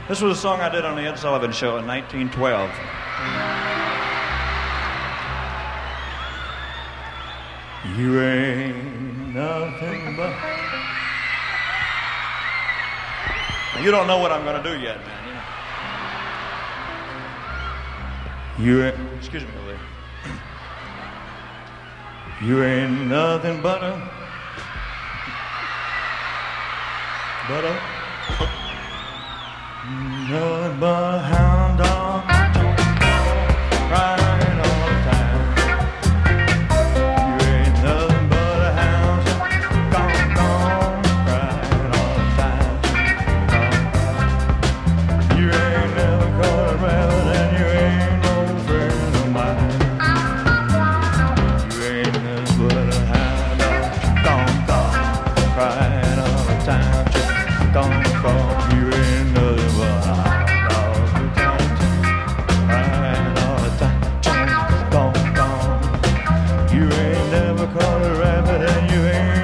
This was a song I did on the Ed Sullivan Show in 1912. You ain't nothing but... You don't know what I'm going to do yet, man. You ain't... Excuse me, Lee. You ain't nothing but a... Nothing but a hound dog crying all the time. You ain't nothing but a hound dog crying all the time. You ain't never caught a rabbit and you ain't no friend of mine. You ain't nothing but a hound dog crying all the time. You ain't nothing but a you ain't never caught a rabbit and you ain't